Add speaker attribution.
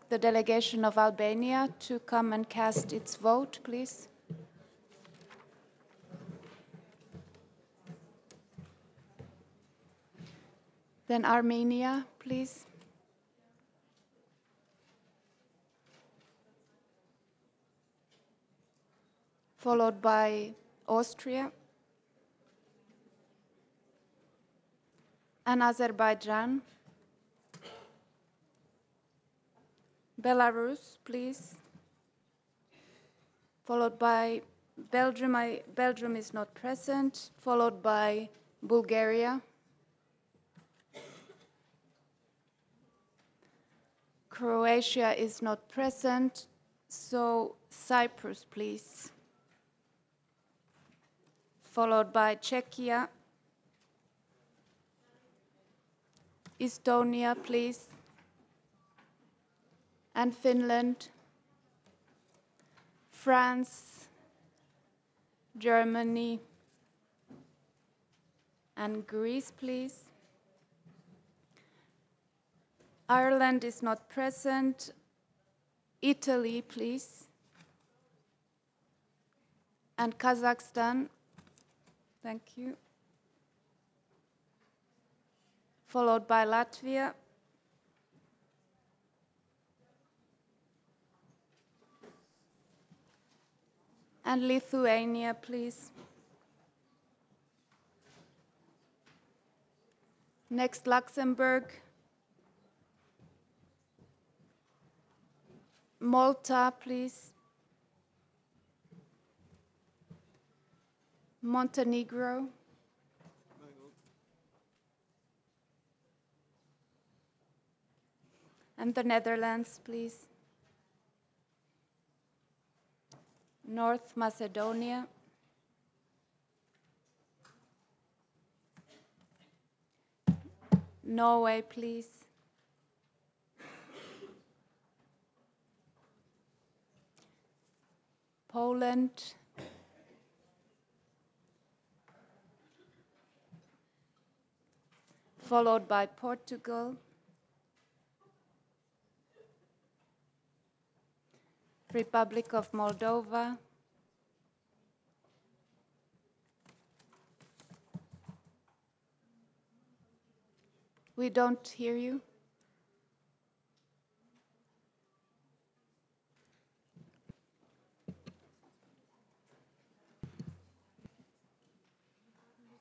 Speaker 1: the delegation of Albania to come and cast its vote, please. Then Armenia, please. Followed by Austria and Azerbaijan. Belarus, please. Followed by Belgium. Belgium is not present. Followed by Bulgaria. Croatia is not present, so Cyprus, please. Followed by Czechia. Estonia, please. And Finland. France, Germany, and Greece, please. Ireland is not present. Italy, please. And Kazakhstan. Thank you. Followed by Latvia. And Lithuania, please. Next, Luxembourg. Malta, please. Montenegro. And the Netherlands, please. North Macedonia. Norway, please. Poland. Followed by Portugal. Republic of Moldova. We don't hear you.